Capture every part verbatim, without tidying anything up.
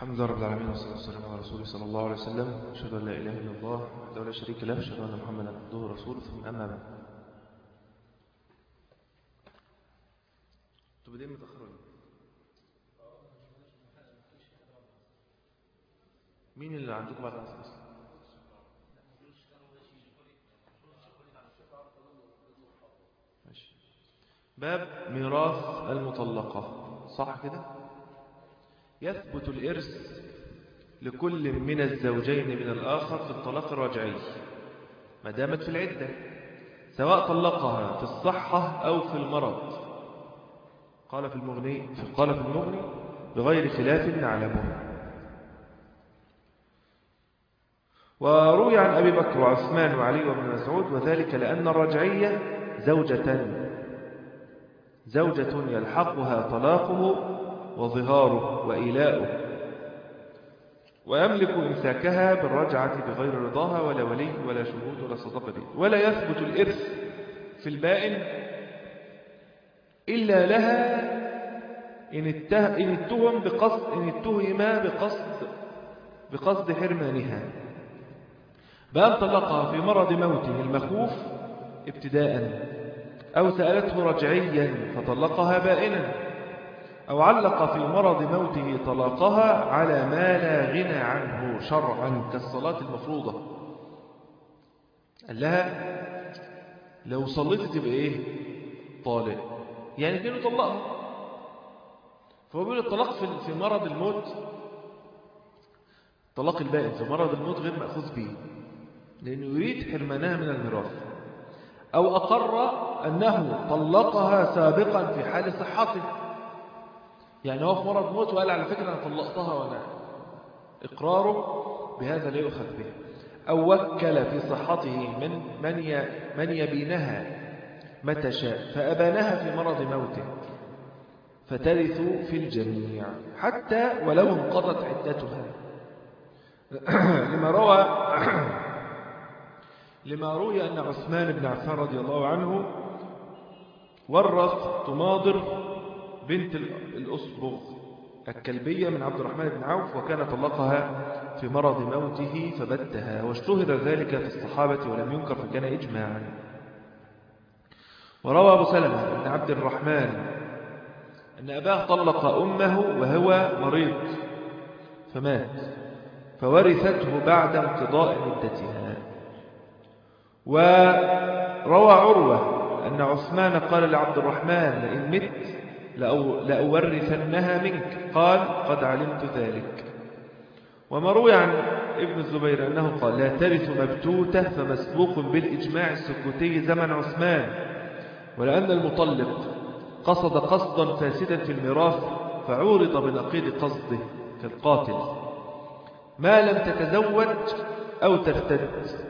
الحمد لله رب العالمين والصلاة والسلام على رسوله صلى الله عليه وسلم. أشهد أن لا إله إلا الله وحده لا شريك له، أشهد أن محمدا عبده ورسوله، ثم أما بعد. أنتوا بدين متأخرين. مين اللي عندكم بعد العصر أصلا؟ ماشي. باب ميراث المطلقة، صح كده؟ يثبت الإرث لكل من الزوجين من الآخر في الطلاق الرجعي ما دامت في العدة، سواء طلقها في الصحة أو في المرض. قال في المغني قال في المغني بغير خلاف نعلمه. وروي عن أبي بكر وعثمان وعلي وابن مسعود، وذلك لأن الرجعية زوجة زوجة يلحقها طلاقه وظهاره وإيلاؤه، ويملك إمساكها بالرجعة بغير رضاها ولا ولي ولا شهود ولا صدقة، ولا يثبت الإرث في البائن إلا لها إن اتهم بقصد إن اتهم بقصد بقصد حرمانها، بأن طلقها في مرض موته المخوف ابتداء، أو سألته رجعيا فطلقها بائنا، أو علق في مرض موته طلاقها على ما لا غنى عنه شرعا كالصلاة المفروضة. قال لها لو صليت تبقى إيه؟ طالق، يعني كأنه طلقها. فهو بيقول الطلاق في مرض الموت، طلاق البائن في مرض الموت غير مأخوذ به، لأنه يريد حرمانها من الميراث. أو أقر أنه طلقها سابقا في حال صحته، يعني هو في مرض موت وقال على فكرة أنا طلقتها، وأنا إقراره بهذا لا يؤخذ به. أو وكل في صحته من من من يبينها متى شاء فأبانها في مرض موته، فترث في الجميع حتى ولو انقضت عدتها. لما روى لما روي أن عثمان بن عفان رضي الله عنه ورث تماضر بنت الأصبغ الكلبية من عبد الرحمن بن عوف، وكان طلقها في مرض موته فبتها، واشتهر ذلك في الصحابة ولم ينكر فكان إجماعا. وروى أبو سلمة بن عبد الرحمن أن أباه طلق أمه وهو مريض فمات، فورثته بعد انقضاء مدتها. وروى عروة أن عثمان قال لعبد الرحمن لئن مت لأورثنها منك، قال قد علمت ذلك. وما روي عن ابن الزبير أنه قال لا ترث مبتوتة، فمسبوق بالإجماع السكوتي زمن عثمان، ولأن المطلق قصد قصدا فاسدا في الميراث فعورض بنقيض قصده كالقاتل ما لم تتزوج أو ترتد،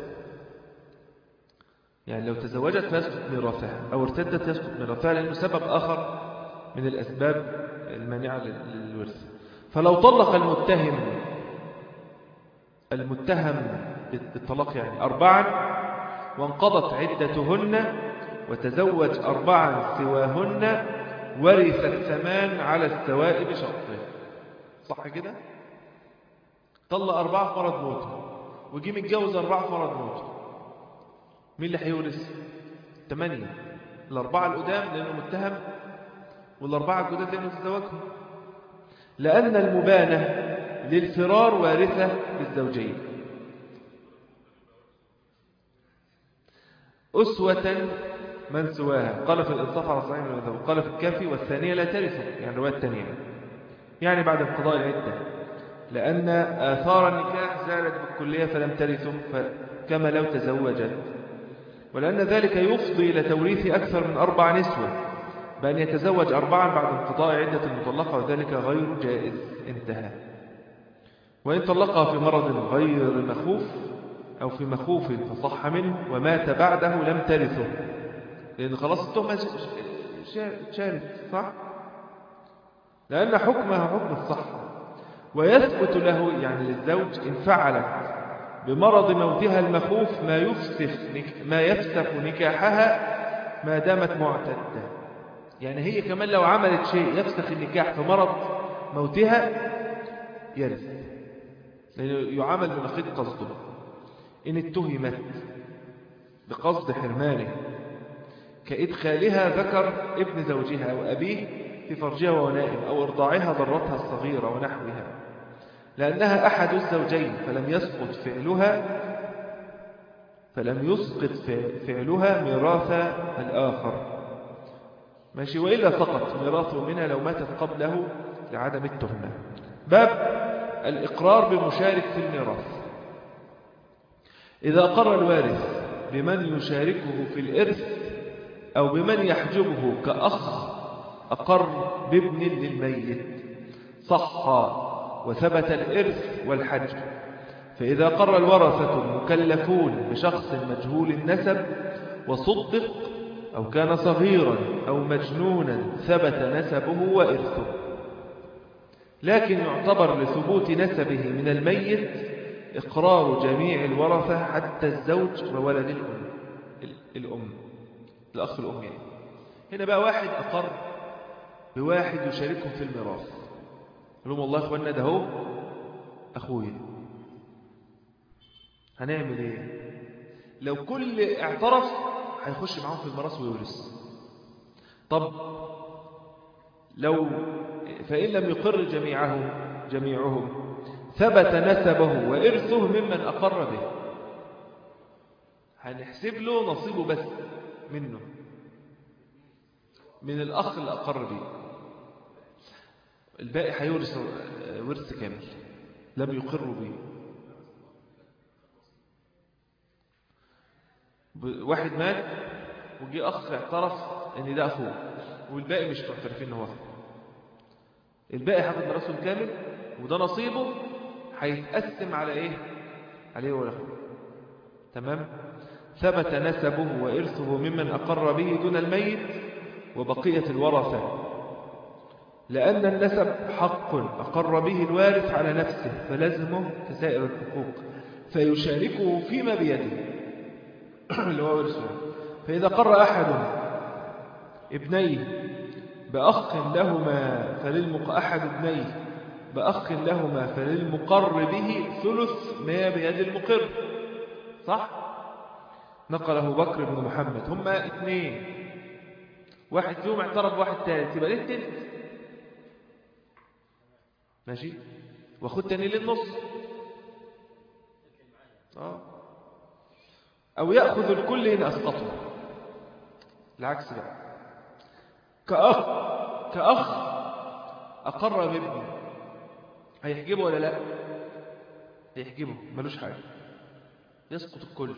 يعني لو تزوجت فيسقط ميراثها أو ارتدت يسقط ميراثها، لأنه سبب آخر من الأسباب المانعة للورث. فلو طلق المتهم المتهم بالطلاق يعني أربعا وانقضت عدتهن وتزوج أربعا سواهن، ورث الثمان على السواء بشرطه. صح كده؟ طلق أربعة في مرض موته وجي متجوز أربعة في مرض موته، مين اللي هيورث؟ ثمانية، الأربعة القدام لأنه متهم، والأربعة الجداد لأنه تزوجهم، لأن المبانة للفرار وارثة للزوجين. أسوة من سواها، قال في الإنصاف على صحيح المذهب، قال في الكافي والثانية لا ترث، يعني الرواية الثانية يعني بعد انقضاء العدة، لأن آثار النكاح زالت بالكلية فلم ترثه كما لو تزوجت، ولأن ذلك يفضي إلى توريث أكثر من أربع نسوة، بأن يتزوج أربعا بعد انقضاء عدة المطلقة، وذلك غير جائز. انتهى. وإن طلقها في مرض غير مخوف أو في مخوف فصح منه ومات بعده لم ترثه، لأن خلاص التهمة شارت، صح؟ لأن حكمها حكم الصحة، ويثبت له يعني للزوج إن فعلت بمرض موتها المخوف ما يفسخ ما يفسخ نكاحها ما دامت معتدة، يعني هي كمان لو عملت شيء يفسخ النكاح في مرض موتها يرث، لأنه يعامل بنقيض قصده. إن اتهمت بقصد حرمانه كإدخالها ذكر ابن زوجها أو أبيه في فرجها وهو نائم، أو إرضاعها ضرتها الصغيرة ونحوها، لأنها أحد الزوجين فلم يسقط فعلها فلم يسقط فعلها ميراث الآخر، ماشي، وإلا سقط ميراثه منها لو ماتت قبله لعدم التهمة. باب الإقرار بمشارك في الميراث. إذا أقر الوارث بمن يشاركه في الإرث أو بمن يحجبه كأخ أقر بابن للميت صح وثبت الإرث والحجب. فإذا قر الورثة المكلفون بشخص مجهول النسب وصدق أو كان صغيرا أو مجنونا ثبت نسبه وإرثه، لكن يعتبر لثبوت نسبه من الميت إقرار جميع الورثة حتى الزوج وولد الأم الأم الأخ الأم يعني. هنا بقى واحد أقر بواحد يشاركهم في الميراث، قال لهم والله يا أخوانا ده هو أخويا، هنعمل إيه؟ لو كل اعترف هيخش معاهم في الميراث ويورث. طب لو فإن لم يقر جميعهم جميعهم ثبت نسبه وإرثه ممن أقر به، هنحسب له نصيبه بس منه، من الأخ اللي أقر به، الباقي هيورث ورث كامل لم يقروا به. واحد مات وجي أخ اعترف ان ده أخوه والباقي مش معترفين ان هو أخوه، الباقي هياخد ميراثه كامل وده نصيبه هيتقسم على ايه؟ عليه ولا أخوه. تمام؟ ثبت نسبه وإرثه ممن أقر به دون الميت وبقية الورثة، لأن النسب حق أقر به الوارث على نفسه فلازمه كسائر الحقوق فيشاركه فيما بيده اللي هو ورثه. فإذا قر أحد ابنيه بأخ لهما فللمق أحد ابنيه بأخ لهما فللمقر به ثلث ما بيد المقر، صح؟ نقله بكر بن محمد. هما اثنين، واحد فيهم اعترف بواحد ثالث يبقى ليه التلت، ماشي، واخد تاني للنص. اه أو يأخذ الكل إن أسقطه، العكس بقى. كأخ كأخ أقر بابنه هيحجبه ولا لا؟ هيحجبه، ملوش حاجة، يسقط الكل،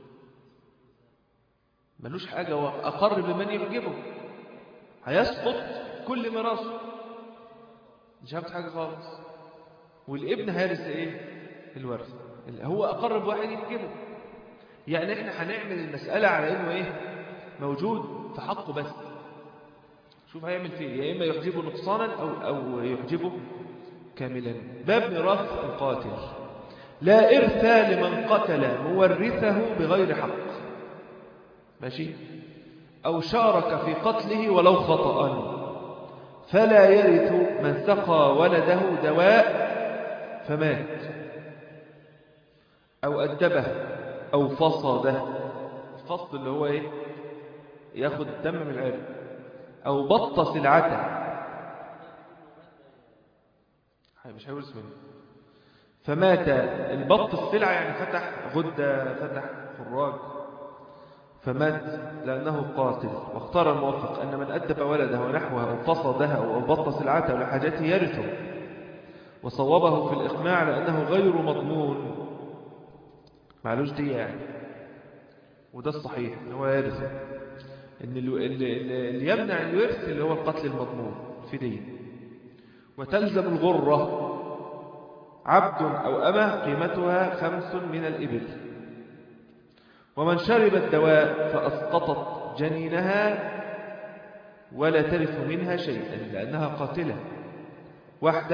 ملوش حاجة، وأقر بمن يحجبه هيسقط كل ميراثه، مش هاخد حاجة خالص. والابن هارس ايه؟ الورث. هو أقر بواحد يحجبه، يعني احنا هنعمل المسألة على انه ايه؟ موجود في حقه بس. شوف هيعمل فيه، يا اما يحجبه نقصانا او او يحجبه كاملا. باب ميراث القاتل. لا إرث لمن قتل مورثه بغير حق، ماشي، أو شارك في قتله ولو خطأ، فلا يرث من سقى ولده دواء فمات أو أدبه أو فصده. الفصد اللي هو إيه؟ ياخد الدم من العرق. أو بط سلعته، مش هيورث منه. فمات البط السلعة يعني فتح غدة، فتح خراج، فمات لأنه قاتل. واختار الموفق أن من أدب ولده ونحوه أو فصدها أو بط سلعته لحاجته يرثه، وصوبه في الإقناع لأنه غير مضمون، معلوش دي يعني، وده الصحيح إن هو يرثه. إن اللي يمنع الورث اللي هو القتل المضمون في دين. وتلزم الغرة عبد أو أمة قيمتها خمس من الإبل. ومن شرب الدواء فأسقطت جنينها ولا ترث منها شيئا لأنها قاتلة. واحدة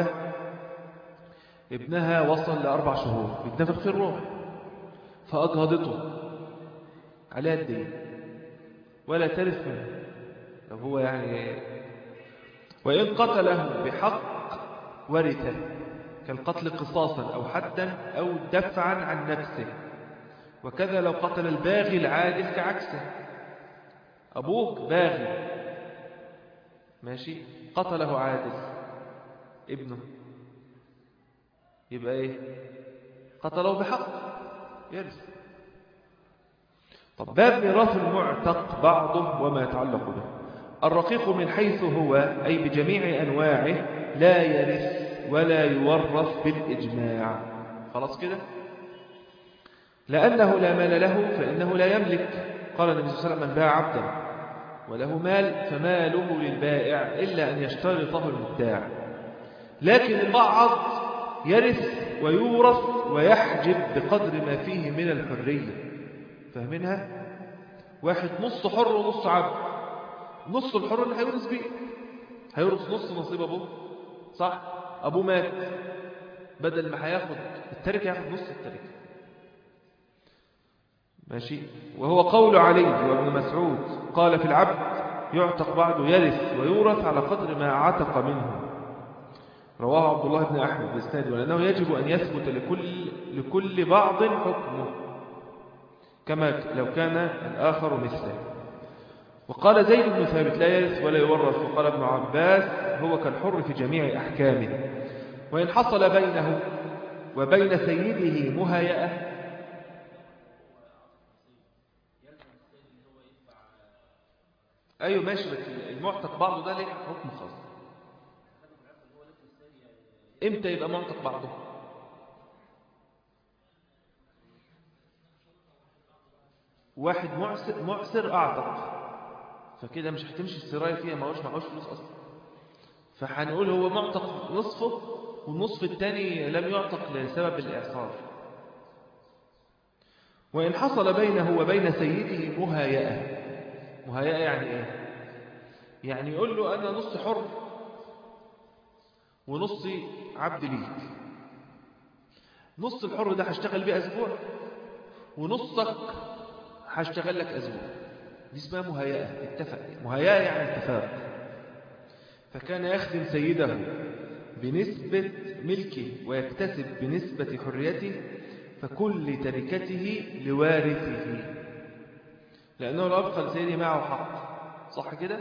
ابنها وصل لأربع شهور بيتنفخ في الروح فأجهضته عليها الدين ولا ترث منه لو هو يعني. وإن قتله بحق ورثه كالقتل قصاصا أو حدا أو دفعا عن نفسه. وكذا لو قتل الباغي العادل كعكسه. أبوك باغي ماشي، قتله عادل ابنه، يبقى إيه؟ قتله بحق يرث. طب باب ميراث المعتق بعضه وما يتعلق به. الرقيق من حيث هو أي بجميع أنواعه لا يرث ولا يورث بالإجماع. خلاص كده؟ لأنه لا مال له فإنه لا يملك. قال النبي صلى الله عليه وسلم: من باع عبدا وله مال فماله للبائع إلا أن يشترطه المبتاع. لكن البعض يرث ويورث ويحجب بقدر ما فيه من الحرية. فاهمينها؟ واحد نص حر ونص عبد، نص الحر اللي هيورث بيه، هيورث نص نصيب أبوه، صح؟ أبوه مات، بدل ما هياخد التركة ياخد نص التركة، ماشي. وهو قول علي وابن مسعود قال: في العبد يعتق بعضه يرث ويورث على قدر ما عتق منه. رواه عبد الله بن أحمد بإسناد، ولأنه يجب أن يثبت لكل, لكل بعض حكمه كما لو كان الآخر مثله. وقال زيد بن ثابت: لا يرث ولا يورث. وقال ابن عباس: هو كالحر في جميع أحكامه. وإن حصل بينه وبين سيده مهيئة. أيوة ماشي، بس المعتق بعضه ده ليه حكم خاص. إمتى يبقى معتق بعضه؟ واحد معسر, معسر أعتق، فكده مش هتمشي السراية فيها، ما هوش معهوش فلوس أصلا، فهنقول هو معتق نصفه والنصف الثاني لم يعتق لسبب الإعصار. وإن حصل بينه وبين سيده مهيئة. مهيئة يعني إيه؟ يعني يقول له: أنا نص حر ونصي عبد ليك، نص الحر ده هشتغل بيه أسبوع ونصك هشتغل لك أسبوع. دي اسمها مهيئة، اتفق. مهيئة يعني اتفاق. فكان يخدم سيده بنسبة ملكه ويكتسب بنسبة حريته، فكل تركته لوارثه، لأنه لو أبقى لسيده معه حق. صح كده؟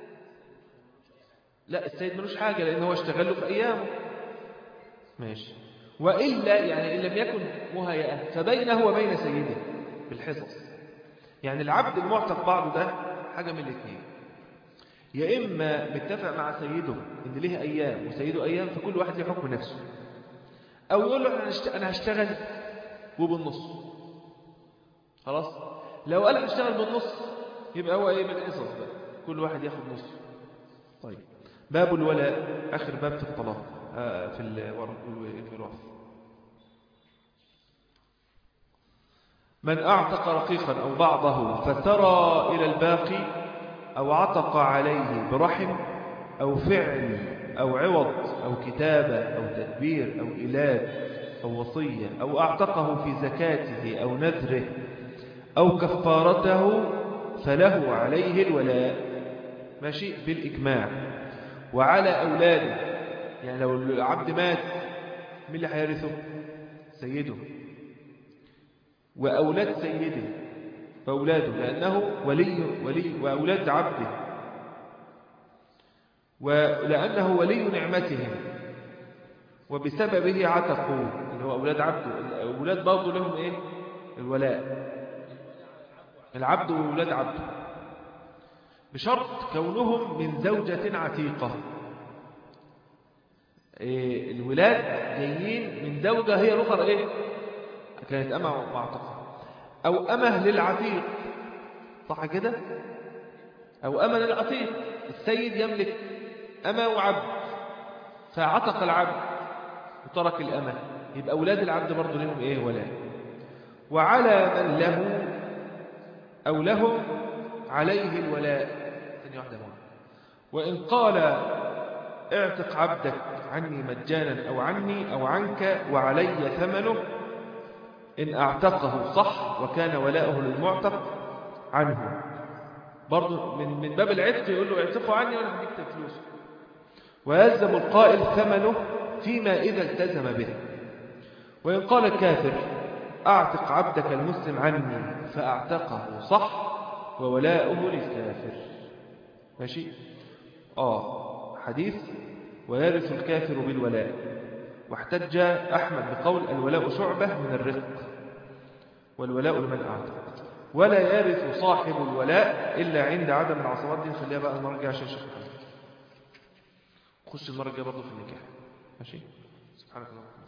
لا، السيد ملوش حاجة لأنه هو اشتغل له في أيامه، ماشي. وإلا يعني إن لم يكن مهيئة فبينه وبين سيده بالحصص. يعني العبد المعتق بعضه ده حاجة من الاثنين: يا إما متفق مع سيده إن ليه أيام وسيده أيام فكل واحد له حكم نفسه، أو يقول له: أنا هشتغل وبالنص. خلاص، لو قال هشتغل بالنص يبقى هو إيه؟ بالحصص بقى، كل واحد ياخد نص. طيب، باب الولاء، آخر باب في الطلاق آه في الوراث. من أعتق رقيقا أو بعضه فسرى إلى الباقي أو عتق عليه برحم أو فعل أو عوض أو كتابة أو تدبير أو إيلاد أو وصية أو أعتقه في زكاته أو نذره أو كفارته فله عليه الولاء، ماشي، بالإجماع. وعلى أولاده، يعني لو العبد مات من اللي هيرثه؟ سيده وأولاد سيده فأولاده، لأنه ولي, ولي وأولاد عبده، ولأنه ولي نعمتهم وبسببه عتقوا، اللي هو أولاد عبده. الأولاد برضو لهم إيه؟ الولاء، العبد وأولاد عبده، بشرط كونهم من زوجة عتيقة. إيه؟ الولاد جايين من زوجة هي الأخرى إيه؟ كانت أمة معتقة، أو أمه للعتيق، صح كده؟ أو أمة للعتيق. السيد يملك أمة وعبد، فعتق العبد وترك الأمة، يبقى أولاد العبد برضو لهم إيه؟ ولاء. وعلى من له أو لهم عليه الولاء. ثانية واحدة معه. وإن قال: اعتق عبدك عني مجانا أو عني أو عنك وعلي ثمنه، إن أعتقه صح وكان ولاؤه للمعتق عنه. برضو من من باب العتق يقول له: اعتقه عني وأنا هديك فلوسه. ويلزم القائل ثمنه فيما إذا التزم به. وإن قال الكافر أعتق عبدك المسلم عني فأعتقه صح وولاؤه للكافر. ماشي. آه حديث ويرث الكافر بالولاء. واحتج أحمد بقول الولاء شعبة من الرق والولاء لمن أعتق، ولا يرث صاحب الولاء إلا عند عدم العصبات. دي نخليها بقى المرة الجاية عشان شيخ محمد. خش المرة الجاية برضه في النكاح. ماشي. سبحانك اللهم